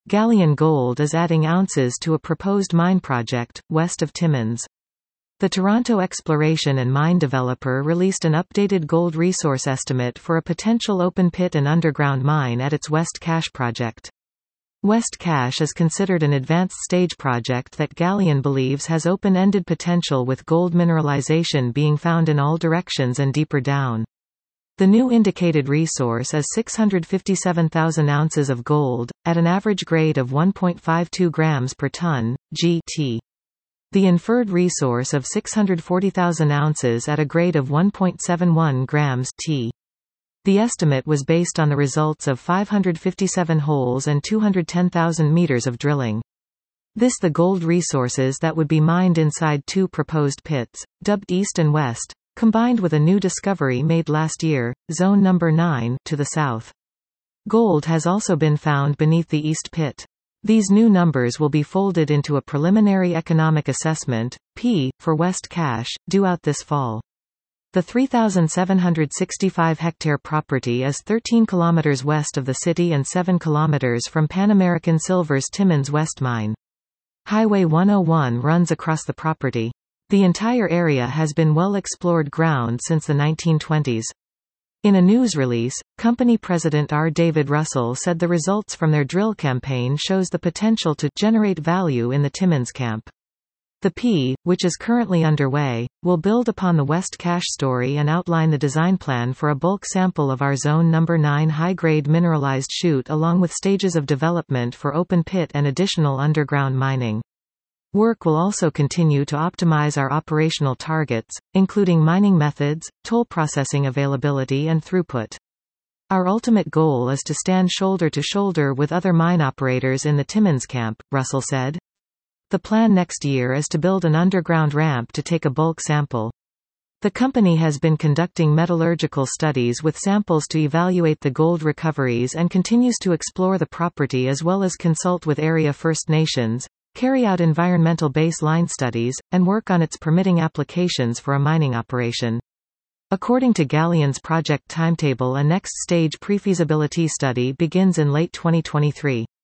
Galleon Gold is adding ounces to a proposed mine project, west of Timmins. The Toronto exploration and mine developer released an updated gold resource estimate for a potential open-pit and underground mine at its West Cache project. West Cache is considered an advanced stage project that Galleon believes has open-ended potential, with gold mineralization being found in all directions and deeper down. The new indicated resource is 657,000 ounces of gold, at an average grade of 1.52 grams per ton, g.t. The inferred resource of 640,000 ounces at a grade of 1.71 grams t. The estimate was based on the results of 557 holes and 210,000 meters of drilling. The gold resources that would be mined inside two proposed pits, dubbed East and West, combined with a new discovery made last year, Zone No. 9, to the south. Gold has also been found beneath the East Pit. These new numbers will be folded into a preliminary economic assessment, P, for West Cache, due out this fall. The 3,765-hectare property is 13 kilometers west of the city and 7 kilometers from Pan American Silver's Timmins West Mine. Highway 101 runs across the property. The entire area has been well-explored ground since the 1920s. In a news release, company president R. David Russell said the results from their drill campaign shows the potential to generate value in the Timmins camp. The P, which is currently underway, will build upon the West Cache story and outline the design plan for a bulk sample of our Zone No. 9 high-grade mineralized chute, along with stages of development for open pit and additional underground mining. Work will also continue to optimize our operational targets, including mining methods, toll processing availability and throughput. Our ultimate goal is to stand shoulder to shoulder with other mine operators in the Timmins camp, Russell said. The plan next year is to build an underground ramp to take a bulk sample. The company has been conducting metallurgical studies with samples to evaluate the gold recoveries and continues to explore the property as well as consult with area First Nations, carry out environmental baseline studies, and work on its permitting applications for a mining operation. According to Galleon's project timetable, a next stage pre-feasibility study begins in late 2023.